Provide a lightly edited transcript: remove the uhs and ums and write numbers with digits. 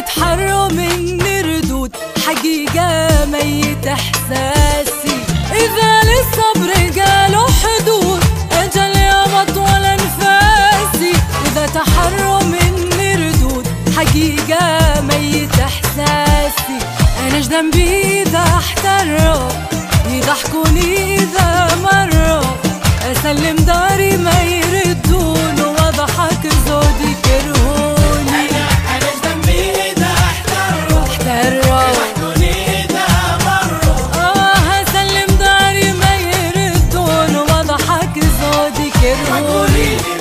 يتحروا مني ردود حقيقة ميت إحساسي. إذا للصبر قالوا حدود أجل يا أطول أنفاسي. إذا تحروا مني ردود حقيقة ميت إحساسي. أنا إيش ذنبي إذا احتروا يضحكوني إذا مروا أسلم داري ما يردون وأضحك زودي كرهوني. أنا إيش ذنبي إذا احتروا يضحكوني إذا مروا أسلم داري ما يردون وأضحك زودي كرهوني.